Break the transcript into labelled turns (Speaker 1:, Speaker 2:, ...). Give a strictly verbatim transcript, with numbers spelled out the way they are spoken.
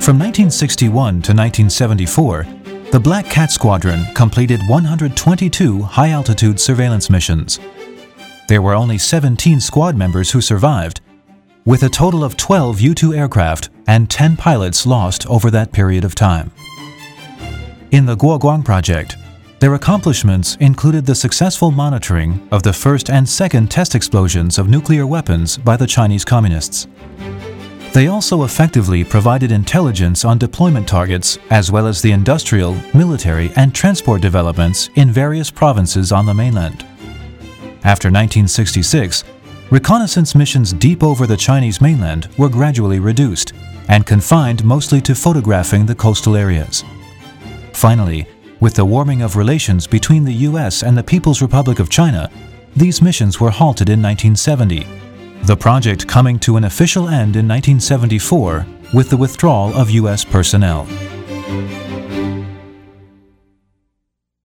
Speaker 1: From nineteen sixty-one to nineteen seventy-four, the Black Cat Squadron completed one hundred twenty-two high-altitude surveillance missions. There were only seventeen squad members who survived, with a total of twelve U two aircraft and ten pilots lost over that period of time. In the Guoguang project, their accomplishments included the successful monitoring of the first and second test explosions of nuclear weapons by the Chinese Communists. They also effectively provided intelligence on deployment targets as well as the industrial, military, and transport developments in various provinces on the mainland. After nineteen sixty-six, reconnaissance missions deep over the Chinese mainland were gradually reduced and confined mostly to photographing the coastal areas. Finally, with the warming of relations between the U S and the People's Republic of China, these missions were halted in nineteen seventy, the project coming to an official end in nineteen seventy-four with the withdrawal of U S personnel.